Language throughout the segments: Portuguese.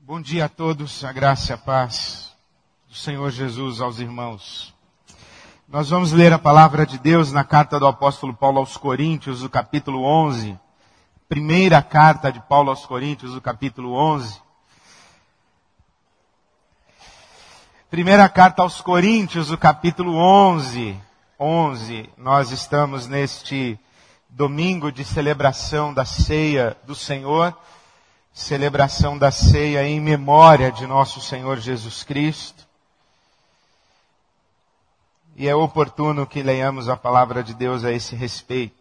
Bom dia a todos, a graça e a paz do Senhor Jesus aos irmãos. Nós vamos ler a palavra de Deus na carta do apóstolo Paulo aos Coríntios, o capítulo 11. Primeira carta de Paulo aos Coríntios, o capítulo 11. Primeira carta aos Coríntios, o capítulo 11. Nós estamos neste domingo de celebração da ceia do Senhor, celebração da ceia em memória de nosso Senhor Jesus Cristo. E é oportuno que leiamos a palavra de Deus a esse respeito.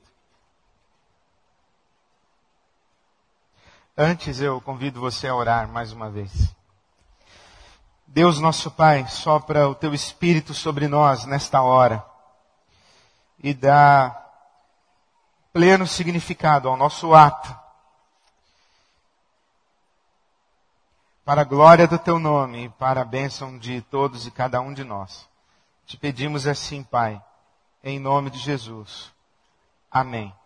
Antes eu convido você a orar mais uma vez. Deus nosso Pai, sopra o Teu Espírito sobre nós nesta hora e dá pleno significado ao nosso ato, para a glória do Teu nome e para a bênção de todos e cada um de nós. Te pedimos assim, Pai, em nome de Jesus. Amém.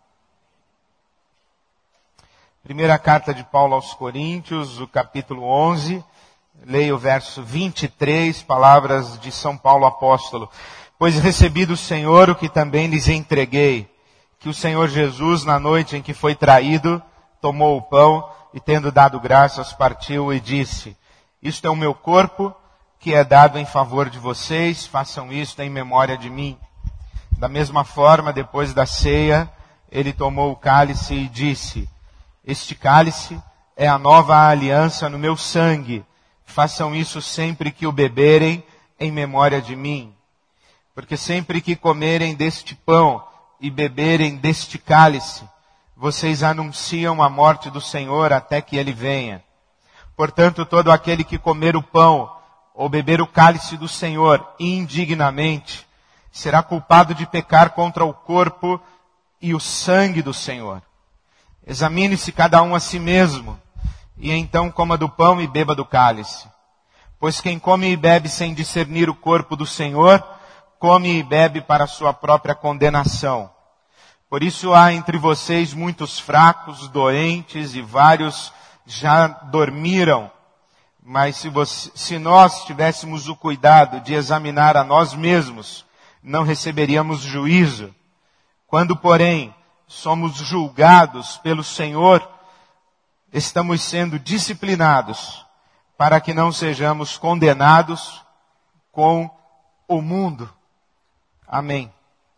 Primeira carta de Paulo aos Coríntios, o capítulo 11, leio o verso 23, palavras de São Paulo apóstolo. Pois recebi do Senhor o que também lhes entreguei, que o Senhor Jesus, na noite em que foi traído, tomou o pão e, tendo dado graças, partiu e disse: isto é o meu corpo, que é dado em favor de vocês, façam isto em memória de mim. Da mesma forma, depois da ceia, ele tomou o cálice e disse: este cálice é a nova aliança no meu sangue, façam isso sempre que o beberem em memória de mim. Porque sempre que comerem deste pão e beberem deste cálice, vocês anunciam a morte do Senhor até que Ele venha. Portanto, todo aquele que comer o pão ou beber o cálice do Senhor indignamente, será culpado de pecar contra o corpo e o sangue do Senhor. Examine-se cada um a si mesmo, e então coma do pão e beba do cálice. Pois quem come e bebe sem discernir o corpo do Senhor, come e bebe para a sua própria condenação. Por isso há entre vocês muitos fracos, doentes e vários já dormiram. Mas se nós tivéssemos o cuidado de examinar a nós mesmos, não receberíamos juízo. Quando, porém, somos julgados pelo Senhor, estamos sendo disciplinados para que não sejamos condenados com o mundo. Amém.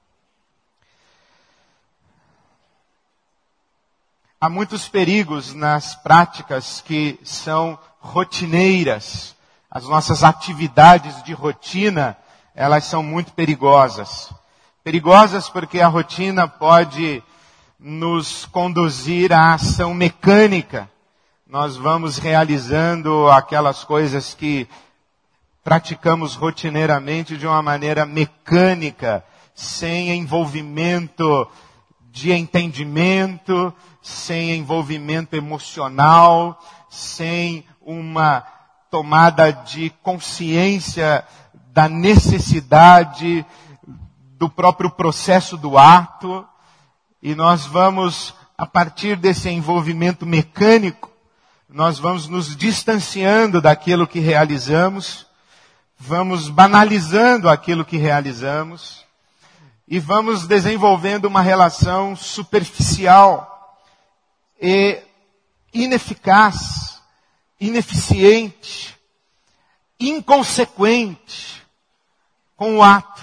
Há muitos perigos nas práticas que são rotineiras. As nossas atividades de rotina, elas são muito perigosas. Perigosas porque a rotina pode nos conduzir à ação mecânica. Nós vamos realizando aquelas coisas que praticamos rotineiramente de uma maneira mecânica, sem envolvimento de entendimento, sem envolvimento emocional, sem uma tomada de consciência da necessidade do próprio processo do ato. E nós vamos, a partir desse envolvimento mecânico, nós vamos nos distanciando daquilo que realizamos, vamos banalizando aquilo que realizamos e vamos desenvolvendo uma relação superficial e ineficaz, ineficiente, inconsequente com o ato.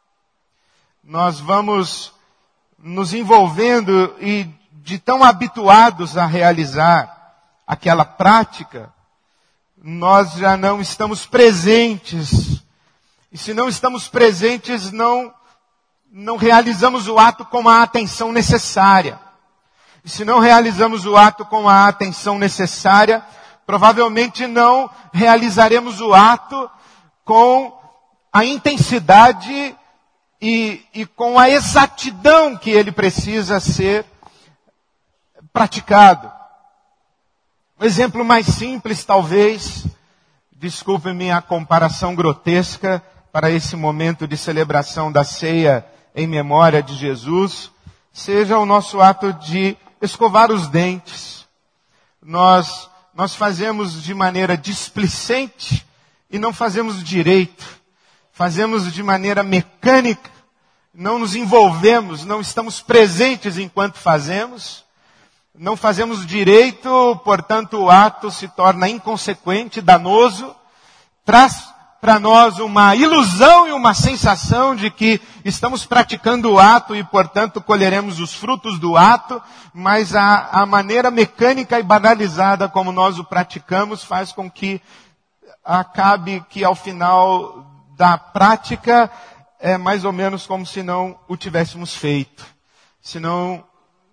Nós vamos nos envolvendo e de tão habituados a realizar aquela prática, nós já não estamos presentes. E se não estamos presentes, não realizamos o ato com a atenção necessária. E se não realizamos o ato com a atenção necessária, provavelmente não realizaremos o ato com a intensidade e com a exatidão que ele precisa ser praticado. Um exemplo mais simples, talvez, desculpe-me a comparação grotesca para esse momento de celebração da ceia em memória de Jesus, seja o nosso ato de escovar os dentes. Nós nós fazemos de maneira displicente e não fazemos direito. Fazemos de maneira mecânica, não nos envolvemos, não estamos presentes enquanto fazemos. Não fazemos direito, portanto o ato se torna inconsequente, danoso, traz para nós uma ilusão e uma sensação de que estamos praticando o ato e, portanto, colheremos os frutos do ato, mas a maneira mecânica e banalizada como nós o praticamos faz com que acabe que ao final da prática é mais ou menos como se não o tivéssemos feito. Se não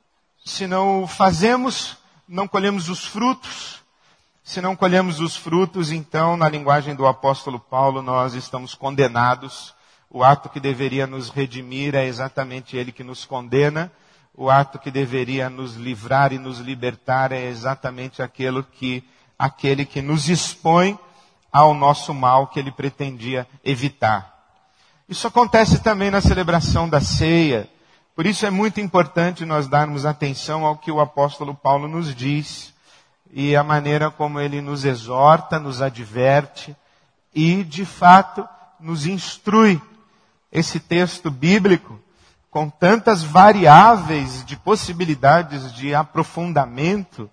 o fazemos, não colhemos os frutos. Se não colhemos os frutos, então, na linguagem do apóstolo Paulo, nós estamos condenados. O ato que deveria nos redimir é exatamente ele que nos condena. O ato que deveria nos livrar e nos libertar é exatamente aquele que nos expõe ao nosso mal que ele pretendia evitar. Isso acontece também na celebração da ceia. Por isso é muito importante nós darmos atenção ao que o apóstolo Paulo nos diz e a maneira como ele nos exorta, nos adverte e, de fato, nos instrui. Esse texto bíblico, com tantas variáveis de possibilidades de aprofundamento,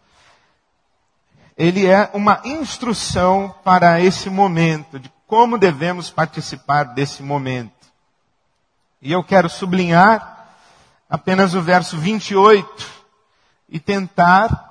ele é uma instrução para esse momento, de como devemos participar desse momento. E eu quero sublinhar apenas o verso 28 e tentar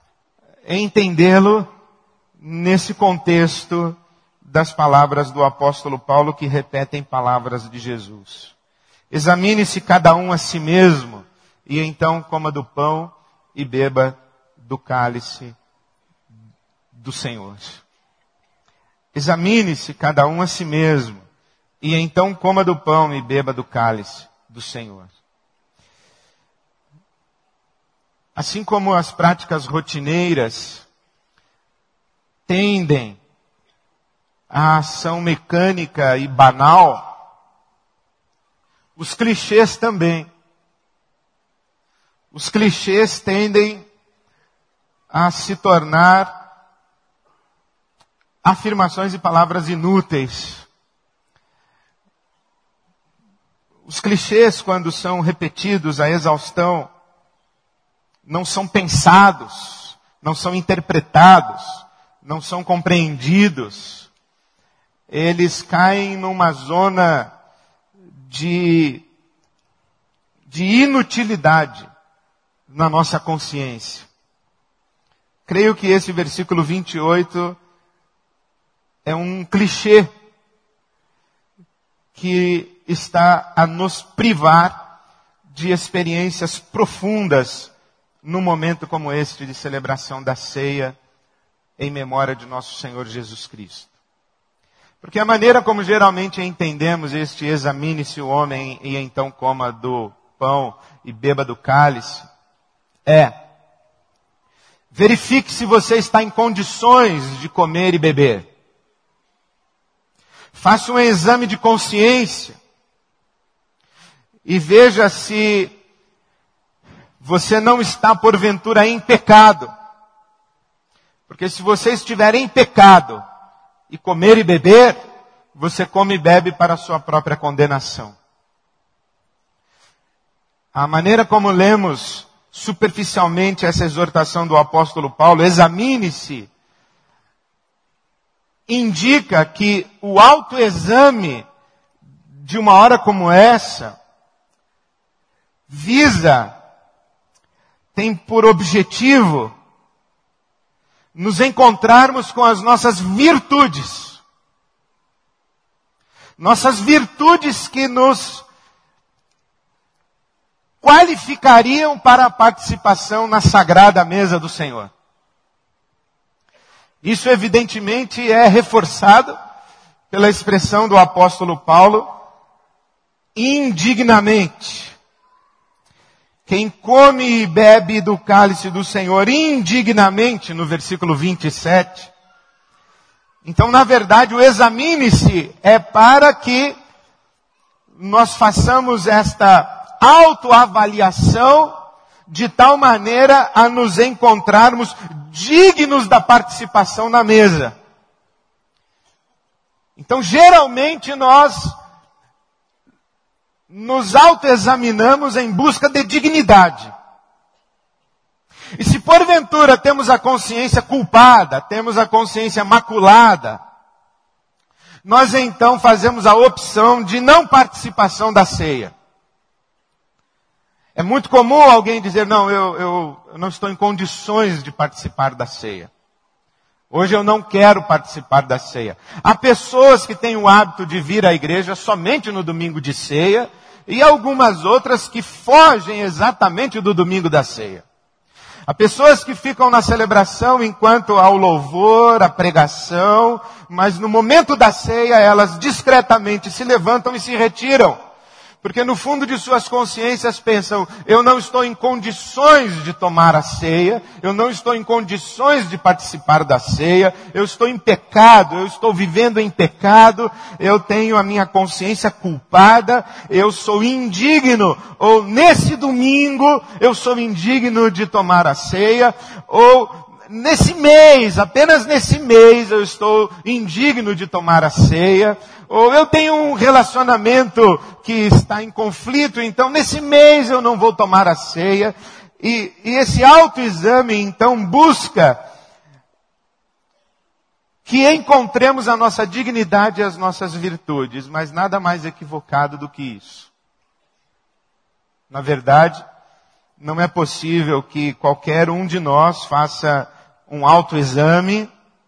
entendê-lo nesse contexto das palavras do apóstolo Paulo que repetem palavras de Jesus. Examine-se cada um a si mesmo e então coma do pão e beba do cálice do Senhor. Examine-se cada um a si mesmo e então coma do pão e beba do cálice do Senhor. Assim como as práticas rotineiras tendem à ação mecânica e banal, os clichês também. Os clichês tendem a se tornar afirmações e palavras inúteis. Os clichês, quando são repetidos à exaustão, não são pensados, não são interpretados, não são compreendidos. Eles caem numa zona de inutilidade na nossa consciência. Creio que esse versículo 28 é um clichê que está a nos privar de experiências profundas num momento como este de celebração da ceia em memória de nosso Senhor Jesus Cristo. Porque a maneira como geralmente entendemos este examine-se o homem e então coma do pão e beba do cálice é: verifique se você está em condições de comer e beber. Faça um exame de consciência e veja se você não está, porventura, em pecado. Porque se você estiver em pecado e comer e beber, você come e bebe para a sua própria condenação. A maneira como lemos superficialmente essa exortação do apóstolo Paulo, examine-se, indica que o autoexame de uma hora como essa tem por objetivo nos encontrarmos com as nossas virtudes. Nossas virtudes que nos qualificariam para a participação na sagrada mesa do Senhor. Isso evidentemente é reforçado pela expressão do apóstolo Paulo, indignamente. Quem come e bebe do cálice do Senhor indignamente, no versículo 27. Então, na verdade, o examine-se é para que nós façamos esta autoavaliação de tal maneira a nos encontrarmos dignos da participação na mesa. Então, geralmente, nós nos autoexaminamos em busca de dignidade. E se porventura temos a consciência culpada, temos a consciência maculada, nós então fazemos a opção de não participação da ceia. É muito comum alguém dizer, não, eu não estou em condições de participar da ceia. Hoje eu não quero participar da ceia. Há pessoas que têm o hábito de vir à igreja somente no domingo de ceia, e algumas outras que fogem exatamente do domingo da ceia. Há pessoas que ficam na celebração enquanto há o louvor, a pregação, mas no momento da ceia elas discretamente se levantam e se retiram. Porque no fundo de suas consciências pensam, eu não estou em condições de tomar a ceia, eu não estou em condições de participar da ceia, eu estou em pecado, eu estou vivendo em pecado, eu tenho a minha consciência culpada, eu sou indigno, ou nesse domingo eu sou indigno de tomar a ceia, ou nesse mês, apenas nesse mês eu estou indigno de tomar a ceia, ou eu tenho um relacionamento que está em conflito, então nesse mês eu não vou tomar a ceia. E esse autoexame então busca que encontremos a nossa dignidade e as nossas virtudes, mas nada mais equivocado do que isso. Na verdade, não é possível que qualquer um de nós faça um autoexame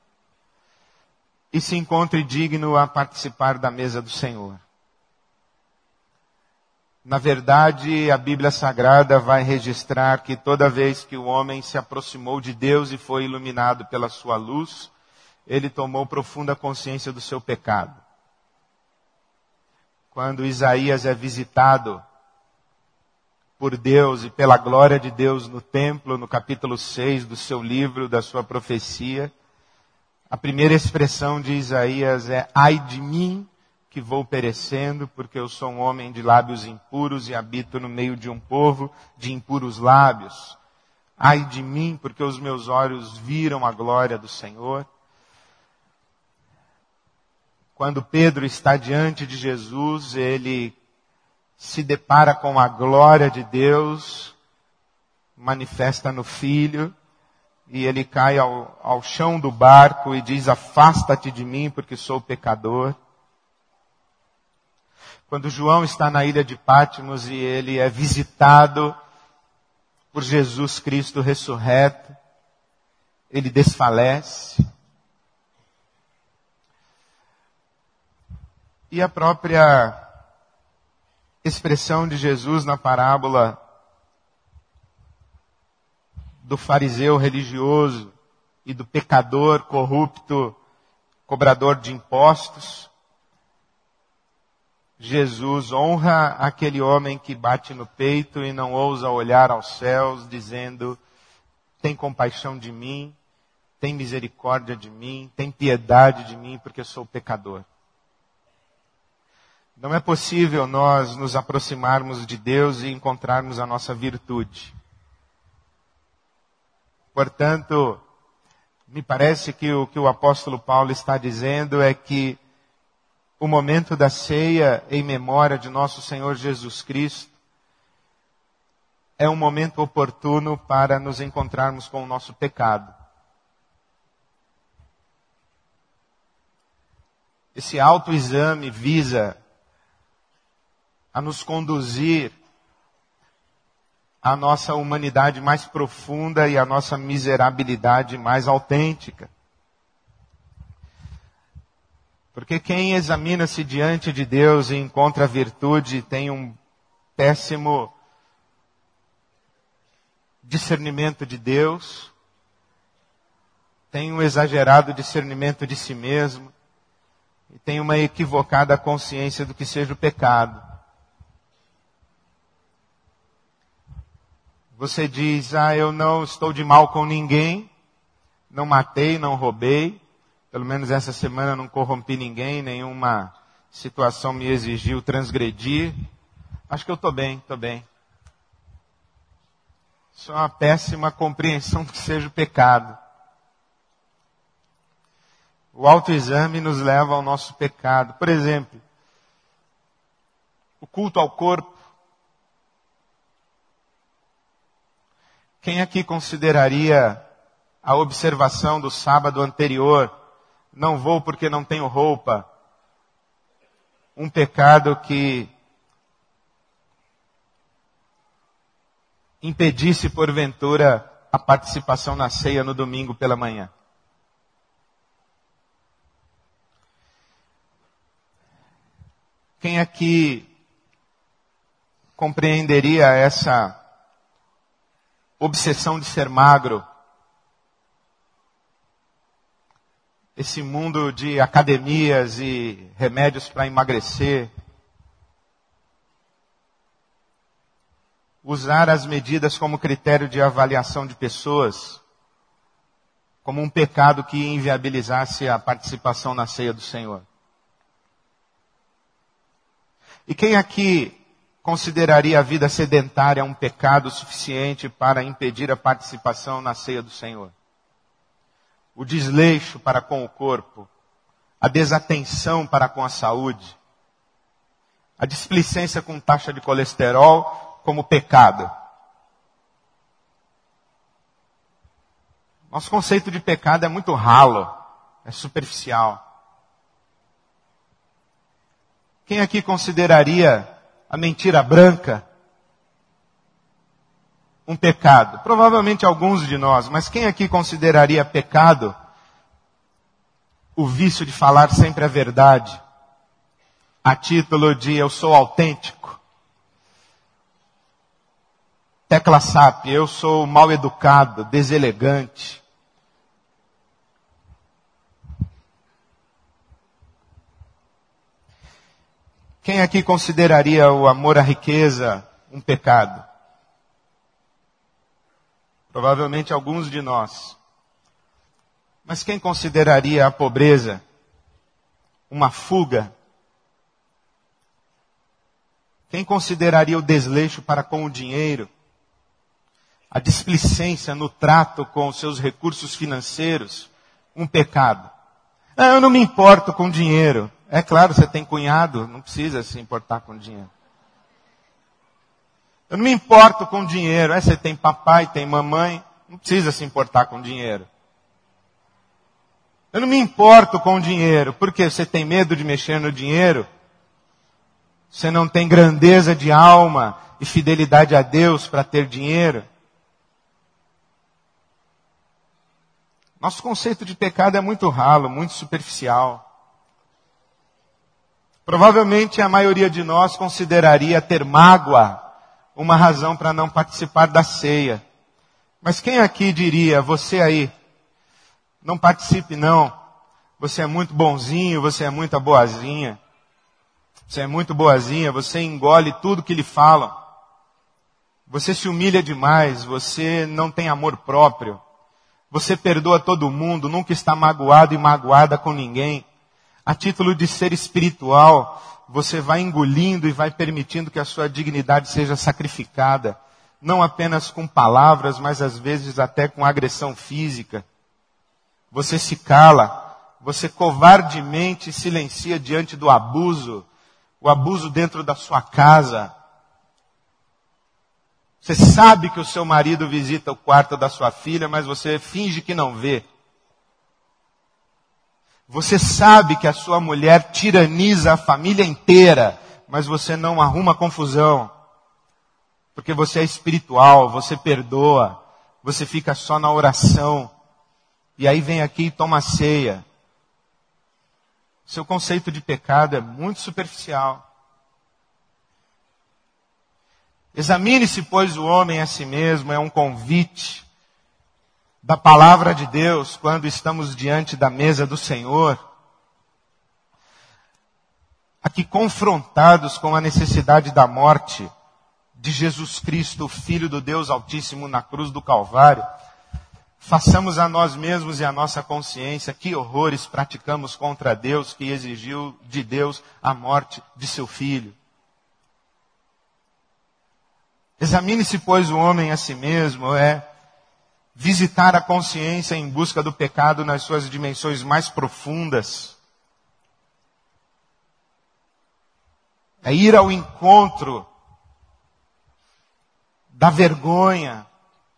e se encontre digno a participar da mesa do Senhor. Na verdade, a Bíblia Sagrada vai registrar que toda vez que o homem se aproximou de Deus e foi iluminado pela sua luz, ele tomou profunda consciência do seu pecado. Quando Isaías é visitado por Deus e pela glória de Deus no templo, no capítulo 6 do seu livro, da sua profecia, a primeira expressão de Isaías é, ai de mim que vou perecendo, porque eu sou um homem de lábios impuros e habito no meio de um povo de impuros lábios. Ai de mim, porque os meus olhos viram a glória do Senhor. Quando Pedro está diante de Jesus, ele se depara com a glória de Deus, manifesta no Filho, e ele cai ao chão do barco e diz, afasta-te de mim, porque sou pecador. Quando João está na ilha de Patmos e ele é visitado por Jesus Cristo ressurreto, ele desfalece. E a própria expressão de Jesus na parábola do fariseu religioso e do pecador corrupto, cobrador de impostos, Jesus honra aquele homem que bate no peito e não ousa olhar aos céus, dizendo, tem compaixão de mim, tem misericórdia de mim, tem piedade de mim, porque eu sou pecador. Não é possível nós nos aproximarmos de Deus e encontrarmos a nossa virtude. Portanto, me parece que o que o apóstolo Paulo está dizendo é que o momento da ceia em memória de nosso Senhor Jesus Cristo é um momento oportuno para nos encontrarmos com o nosso pecado. Esse autoexame visa a nos conduzir à nossa humanidade mais profunda e à nossa miserabilidade mais autêntica. Porque quem examina-se diante de Deus e encontra virtude tem um péssimo discernimento de Deus, tem um exagerado discernimento de si mesmo, e tem uma equivocada consciência do que seja o pecado. Você diz, eu não estou de mal com ninguém, não matei, não roubei, pelo menos essa semana não corrompi ninguém, nenhuma situação me exigiu transgredir. Acho que eu estou bem, estou bem. Isso é uma péssima compreensão do que seja o pecado. O autoexame nos leva ao nosso pecado. Por exemplo, o culto ao corpo. Quem aqui consideraria a observação do sábado anterior, não vou porque não tenho roupa, um pecado que impedisse, porventura, a participação na ceia no domingo pela manhã? Quem aqui compreenderia essa obsessão de ser magro? Esse mundo de academias e remédios para emagrecer. Usar as medidas como critério de avaliação de pessoas, como um pecado que inviabilizasse a participação na ceia do Senhor. E quem aqui consideraria a vida sedentária um pecado suficiente para impedir a participação na ceia do Senhor? O desleixo para com o corpo, a desatenção para com a saúde, a displicência com taxa de colesterol como pecado. Nosso conceito de pecado é muito ralo, é superficial. Quem aqui consideraria a mentira branca um pecado? Provavelmente alguns de nós, mas quem aqui consideraria pecado o vício de falar sempre a verdade, a título de eu sou autêntico? Tecla SAP, eu sou mal educado, deselegante. Quem aqui consideraria o amor à riqueza um pecado? Provavelmente alguns de nós. Mas quem consideraria a pobreza uma fuga? Quem consideraria o desleixo para com o dinheiro, a displicência no trato com os seus recursos financeiros, um pecado? Eu não me importo com dinheiro. É claro, você tem cunhado, não precisa se importar com dinheiro. Eu não me importo com dinheiro. Você tem papai, tem mamãe, não precisa se importar com dinheiro. Eu não me importo com dinheiro, porque você tem medo de mexer no dinheiro? Você não tem grandeza de alma e fidelidade a Deus para ter dinheiro? Nosso conceito de pecado é muito ralo, muito superficial. Provavelmente a maioria de nós consideraria ter mágoa uma razão para não participar da ceia. Mas quem aqui diria, você aí, não participe não, você é muito bonzinho, você é muito boazinha, você é muito boazinha, você engole tudo que lhe falam, você se humilha demais, você não tem amor próprio, você perdoa todo mundo, nunca está magoado e magoada com ninguém. A título de ser espiritual, você vai engolindo e vai permitindo que a sua dignidade seja sacrificada. Não apenas com palavras, mas às vezes até com agressão física. Você se cala, você covardemente silencia diante do abuso, o abuso dentro da sua casa. Você sabe que o seu marido visita o quarto da sua filha, mas você finge que não vê. Você sabe que a sua mulher tiraniza a família inteira, mas você não arruma confusão. Porque você é espiritual, você perdoa, você fica só na oração. E aí vem aqui e toma ceia. Seu conceito de pecado é muito superficial. Examine-se, pois, o homem a si mesmo, é um convite da palavra de Deus quando estamos diante da mesa do Senhor. Aqui confrontados com a necessidade da morte de Jesus Cristo, o Filho do Deus Altíssimo, na cruz do Calvário, façamos a nós mesmos e a nossa consciência que horrores praticamos contra Deus, que exigiu de Deus a morte de seu Filho. Examine-se, pois, o homem a si mesmo, visitar a consciência em busca do pecado nas suas dimensões mais profundas. É ir ao encontro da vergonha.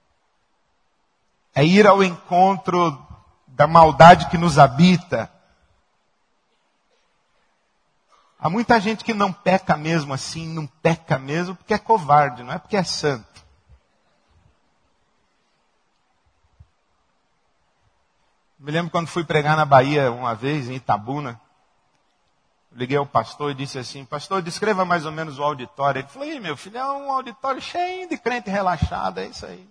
É ir ao encontro da maldade que nos habita. Há muita gente que não peca mesmo assim, não peca mesmo porque é covarde, não é porque é santo. Me lembro quando fui pregar na Bahia uma vez, em Itabuna. Liguei ao pastor e disse assim: pastor, descreva mais ou menos o auditório. Ele falou: meu filho, é um auditório cheio de crente relaxado, é isso aí.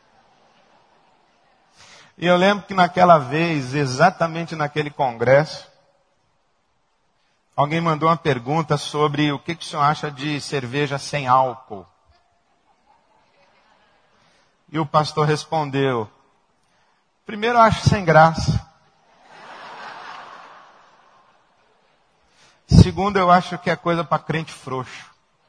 E eu lembro que naquela vez, exatamente naquele congresso, alguém mandou uma pergunta sobre o que o senhor acha de cerveja sem álcool. E o pastor respondeu: primeiro eu acho sem graça. Segundo, eu acho que é coisa para crente frouxo.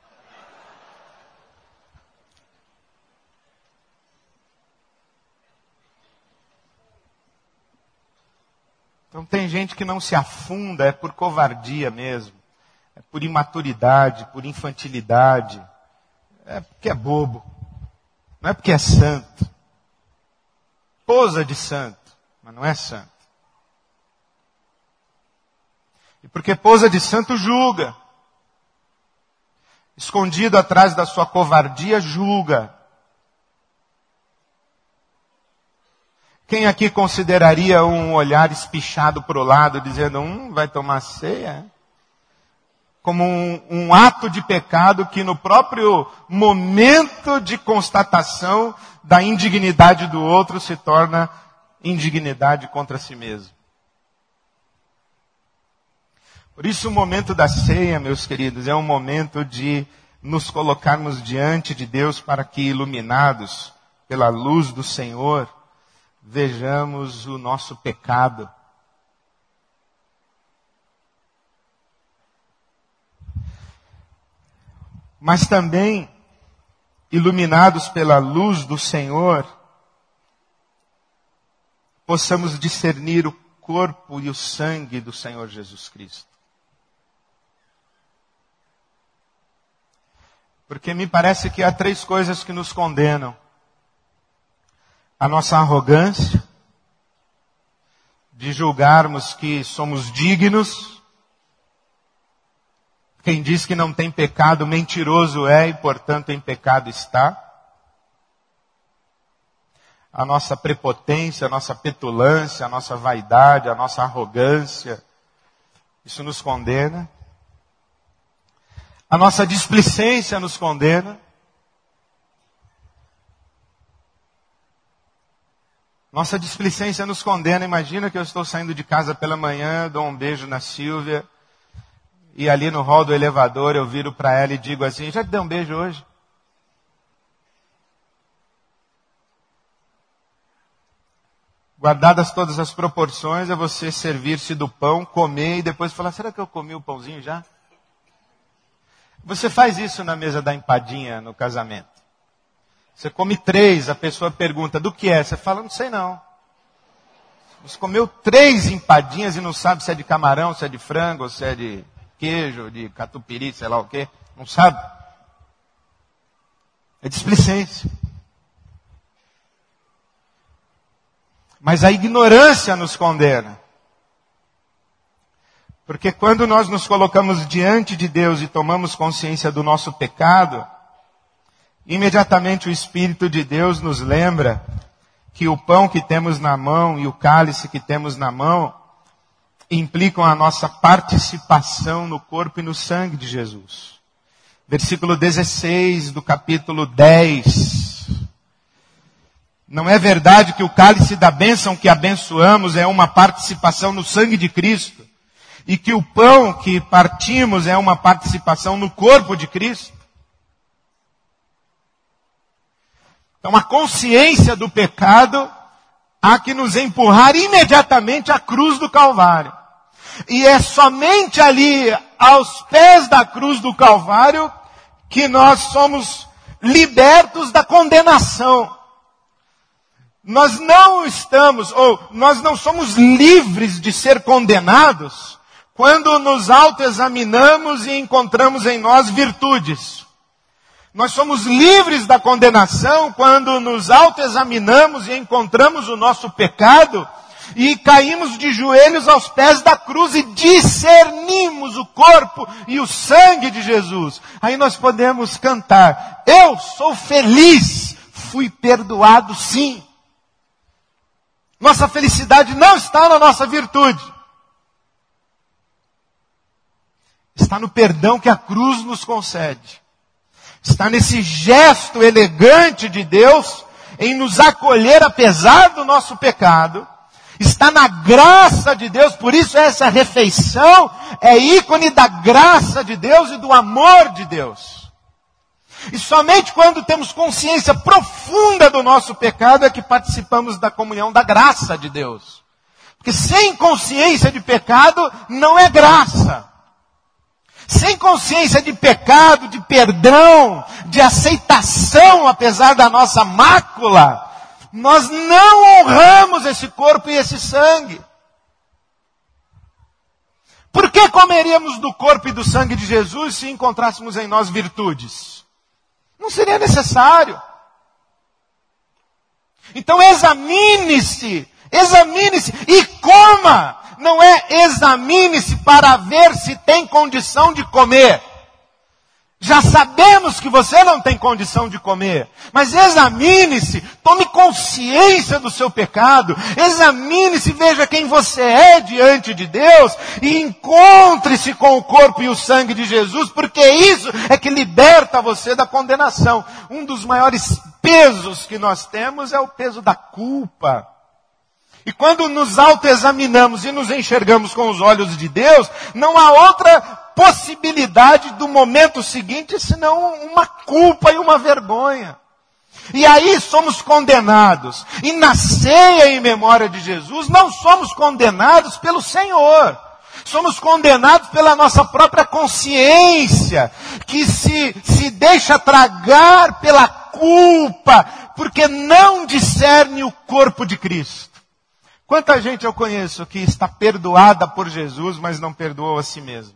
Então tem gente que não se afunda, é por covardia mesmo. É por imaturidade, por infantilidade. É porque é bobo. Não é porque é santo. Posa de santo, mas não é santo. E porque posa de santo julga. Escondido atrás da sua covardia, julga. Quem aqui consideraria um olhar espichado para o lado, dizendo, vai tomar ceia? Como um ato de pecado que no próprio momento de constatação da indignidade do outro se torna indignidade contra si mesmo. Por isso o momento da ceia, meus queridos, é um momento de nos colocarmos diante de Deus para que, iluminados pela luz do Senhor, vejamos o nosso pecado. Mas também, iluminados pela luz do Senhor, possamos discernir o corpo e o sangue do Senhor Jesus Cristo. Porque me parece que há 3 coisas que nos condenam. A nossa arrogância, de julgarmos que somos dignos. Quem diz que não tem pecado, mentiroso é e, portanto, em pecado está. A nossa prepotência, a nossa petulância, a nossa vaidade, a nossa arrogância, isso nos condena. A nossa displicência nos condena. Nossa displicência nos condena. Imagina que eu estou saindo de casa pela manhã, dou um beijo na Silvia, e ali no hall do elevador eu viro para ela e digo assim: já te dei um beijo hoje? Guardadas todas as proporções, é você servir-se do pão, comer e depois falar: será que eu comi o pãozinho já? Você faz isso na mesa da empadinha no casamento. Você come 3, a pessoa pergunta: do que é? Você fala: não sei não. Você comeu 3 empadinhas e não sabe se é de camarão, se é de frango, se é de queijo, de catupiry, sei lá o quê. Não sabe. É displicência. Mas a ignorância nos condena. Porque quando nós nos colocamos diante de Deus e tomamos consciência do nosso pecado, imediatamente o Espírito de Deus nos lembra que o pão que temos na mão e o cálice que temos na mão implicam a nossa participação no corpo e no sangue de Jesus. Versículo 16 do capítulo 10. Não é verdade que o cálice da bênção que abençoamos é uma participação no sangue de Cristo? E que o pão que partimos é uma participação no corpo de Cristo? Então a consciência do pecado há que nos empurrar imediatamente à cruz do Calvário. E é somente ali, aos pés da cruz do Calvário, que nós somos libertos da condenação. nós não estamos, ou nós não somos livres de ser condenados quando nos autoexaminamos e encontramos em nós virtudes. Nós somos livres da condenação quando nos autoexaminamos e encontramos o nosso pecado e caímos de joelhos aos pés da cruz e discernimos o corpo e o sangue de Jesus. Aí nós podemos cantar: eu sou feliz, fui perdoado sim. Nossa felicidade não está na nossa virtude. Está no perdão que a cruz nos concede. Está nesse gesto elegante de Deus em nos acolher apesar do nosso pecado. Está na graça de Deus, por isso essa refeição é ícone da graça de Deus e do amor de Deus. E somente quando temos consciência profunda do nosso pecado é que participamos da comunhão da graça de Deus. Porque sem consciência de pecado não é graça. Sem consciência de pecado, de perdão, de aceitação apesar da nossa mácula, nós não honramos esse corpo e esse sangue. Por que comeríamos do corpo e do sangue de Jesus se encontrássemos em nós virtudes? Não seria necessário. Então examine-se e coma. Não é examine-se para ver se tem condição de comer. Já sabemos que você não tem condição de comer. Mas examine-se, tome consciência do seu pecado. Examine-se, veja quem você é diante de Deus. E encontre-se com o corpo e o sangue de Jesus. Porque isso é que liberta você da condenação. Um dos maiores pesos que nós temos é o peso da culpa. E quando nos autoexaminamos e nos enxergamos com os olhos de Deus, não há outra possibilidade do momento seguinte senão uma culpa e uma vergonha. E aí somos condenados. E na ceia em memória de Jesus, não somos condenados pelo Senhor. Somos condenados pela nossa própria consciência, que se deixa tragar pela culpa, porque não discerne o corpo de Cristo. Quanta gente eu conheço que está perdoada por Jesus, mas não perdoou a si mesmo?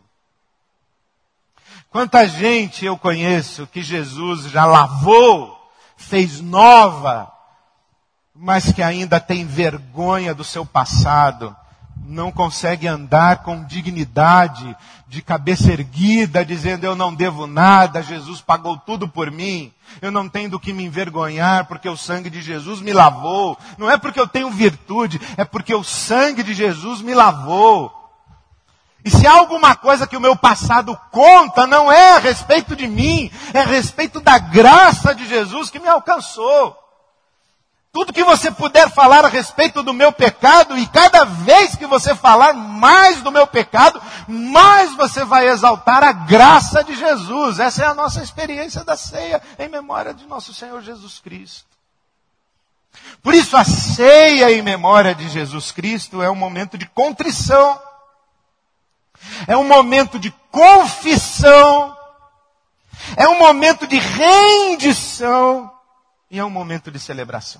Quanta gente eu conheço que Jesus já lavou, fez nova, mas que ainda tem vergonha do seu passado, não consegue andar com dignidade, de cabeça erguida, dizendo: eu não devo nada, Jesus pagou tudo por mim, eu não tenho do que me envergonhar, porque o sangue de Jesus me lavou. Não é porque eu tenho virtude, é porque o sangue de Jesus me lavou. E se há alguma coisa que o meu passado conta, não é a respeito de mim, é a respeito da graça de Jesus que me alcançou. Tudo que você puder falar a respeito do meu pecado, e cada vez que você falar mais do meu pecado, mais você vai exaltar a graça de Jesus. Essa é a nossa experiência da ceia em memória de nosso Senhor Jesus Cristo. Por isso a ceia em memória de Jesus Cristo é um momento de contrição, é um momento de confissão, é um momento de rendição e é um momento de celebração.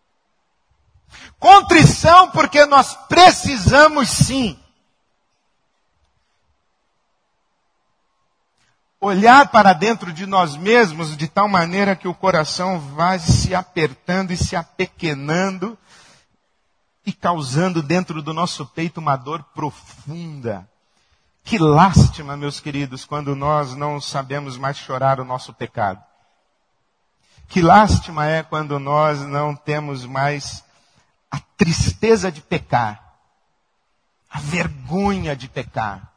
Contrição porque nós precisamos sim olhar para dentro de nós mesmos de tal maneira que o coração vai se apertando e se apequenando e causando dentro do nosso peito uma dor profunda. Que lástima, meus queridos, quando nós não sabemos mais chorar o nosso pecado. Que lástima é quando nós não temos mais a tristeza de pecar, a vergonha de pecar.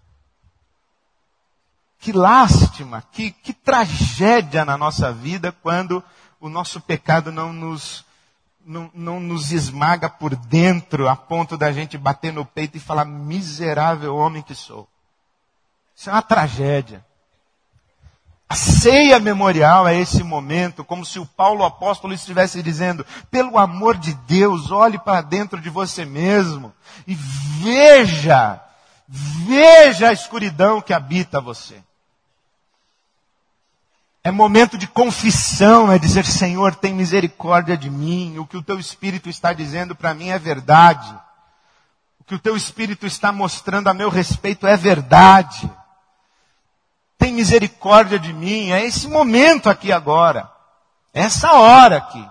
Que lástima, que tragédia na nossa vida quando o nosso pecado não nos esmaga por dentro a ponto da gente bater no peito e falar: miserável homem que sou. Isso é uma tragédia. A ceia memorial é esse momento, como se o Paulo apóstolo estivesse dizendo: pelo amor de Deus, olhe para dentro de você mesmo e veja a escuridão que habita você. É momento de confissão, é dizer, Senhor, tem misericórdia de mim. O que o teu Espírito está dizendo para mim é verdade. O que o teu Espírito está mostrando a meu respeito é verdade. Tem misericórdia de mim. É esse momento aqui agora. É essa hora aqui.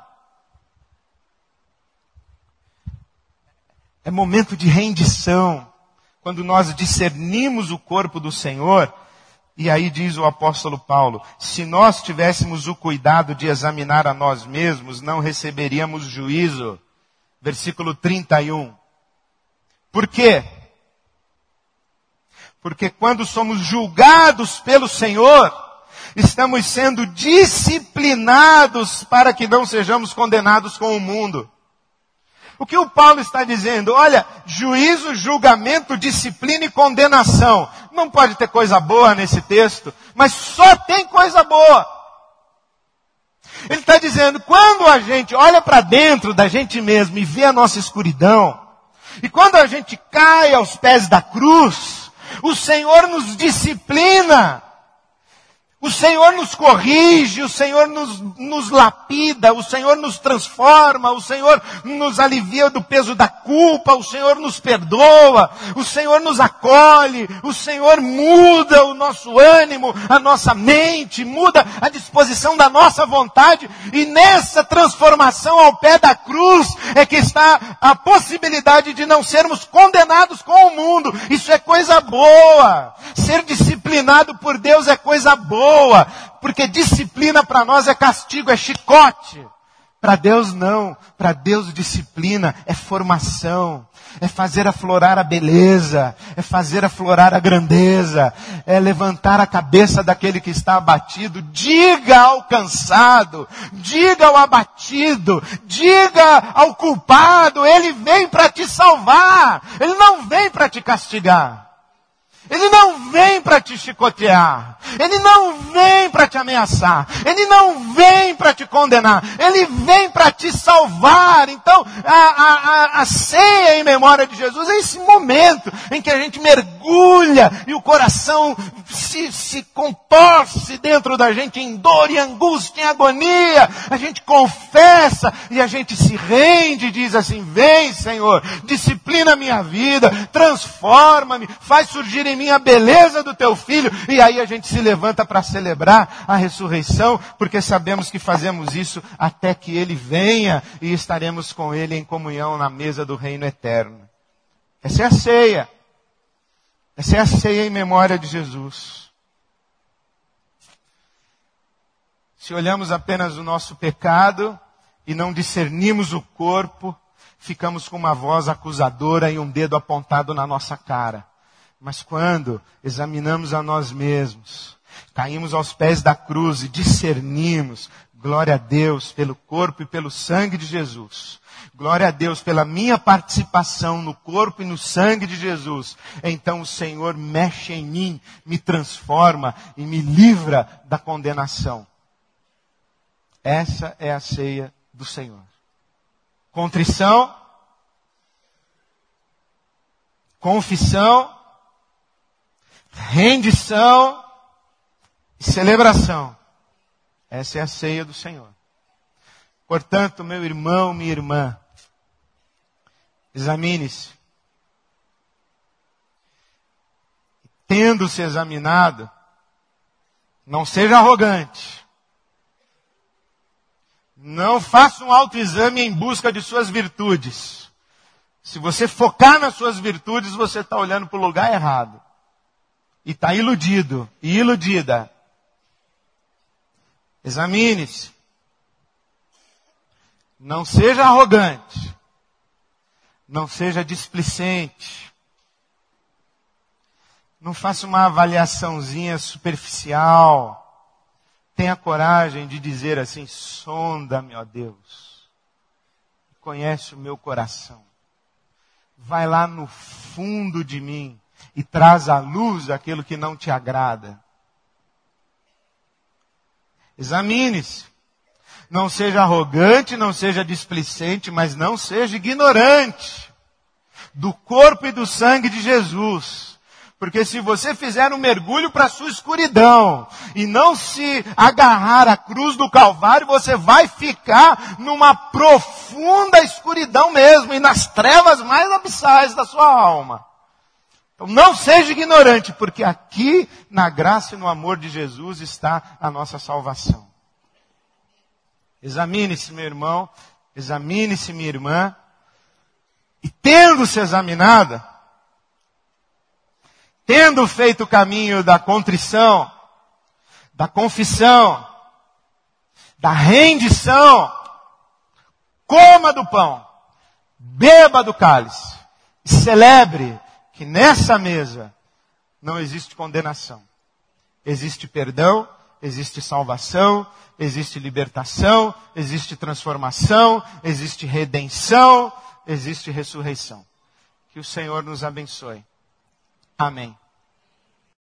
É momento de rendição. Quando nós discernimos o corpo do Senhor. E aí diz o apóstolo Paulo, se nós tivéssemos o cuidado de examinar a nós mesmos, não receberíamos juízo. Versículo 31. Por quê? Porque quando somos julgados pelo Senhor, estamos sendo disciplinados para que não sejamos condenados com o mundo. O que o Paulo está dizendo? Olha, juízo, julgamento, disciplina e condenação. Não pode ter coisa boa nesse texto, mas só tem coisa boa. Ele está dizendo, quando a gente olha para dentro da gente mesmo e vê a nossa escuridão, e quando a gente cai aos pés da cruz, o Senhor nos disciplina. O Senhor nos corrige, o Senhor nos lapida, o Senhor nos transforma, o Senhor nos alivia do peso da culpa, o Senhor nos perdoa, o Senhor nos acolhe, o Senhor muda o nosso ânimo, a nossa mente, muda a disposição da nossa vontade, e nessa transformação ao pé da cruz é que está a possibilidade de não sermos condenados com o mundo. Isso é coisa boa. Ser disciplinado por Deus é coisa boa. Porque disciplina para nós é castigo, é chicote. Para Deus não. Para Deus disciplina é formação. É fazer aflorar a beleza. É fazer aflorar a grandeza. É levantar a cabeça daquele que está abatido. Diga ao cansado. Diga ao abatido. Diga ao culpado. Ele vem para te salvar. Ele não vem para te castigar. Ele não vem para te chicotear. Ele não vem para te ameaçar. Ele não vem para te condenar. Ele vem para te salvar. Então, a ceia em memória de Jesus é esse momento em que a gente mergulha e o coração se contorce dentro da gente em dor e angústia, em agonia. A gente confessa e a gente se rende e diz assim, vem Senhor, disciplina a minha vida, transforma-me, faz surgir em mim a beleza do teu filho. E aí a gente se levanta para celebrar a ressurreição, porque sabemos que fazemos isso até que ele venha e estaremos com ele em comunhão na mesa do reino eterno. Essa é a ceia. Essa é a ceia em memória de Jesus. Se olhamos apenas o nosso pecado e não discernimos o corpo, ficamos com uma voz acusadora e um dedo apontado na nossa cara. Mas quando examinamos a nós mesmos, caímos aos pés da cruz e discernimos, glória a Deus pelo corpo e pelo sangue de Jesus. Glória a Deus pela minha participação no corpo e no sangue de Jesus. Então o Senhor mexe em mim, me transforma e me livra da condenação. Essa é a ceia do Senhor. Contrição, confissão, rendição e celebração. Essa é a ceia do Senhor. Portanto, meu irmão, minha irmã, examine-se. Tendo-se examinado, não seja arrogante. Não faça um autoexame em busca de suas virtudes. Se você focar nas suas virtudes, você está olhando para o lugar errado. E está iludido e iludida. Examine-se. Não seja arrogante. Não seja displicente. Não faça uma avaliaçãozinha superficial. Tenha coragem de dizer assim, sonda-me, ó Deus. Conhece o meu coração. Vai lá no fundo de mim e traz à luz aquilo que não te agrada. Examine-se. Não seja arrogante, não seja displicente, mas não seja ignorante do corpo e do sangue de Jesus. Porque se você fizer um mergulho para a sua escuridão e não se agarrar à cruz do Calvário, você vai ficar numa profunda escuridão mesmo e nas trevas mais abissais da sua alma. Então não seja ignorante, porque aqui na graça e no amor de Jesus está a nossa salvação. Examine-se, meu irmão, examine-se, minha irmã, e tendo-se examinada, tendo feito o caminho da contrição, da confissão, da rendição, coma do pão, beba do cálice, e celebre que nessa mesa não existe condenação. Existe perdão, existe salvação, existe libertação, existe transformação, existe redenção, existe ressurreição. Que o Senhor nos abençoe. Amém.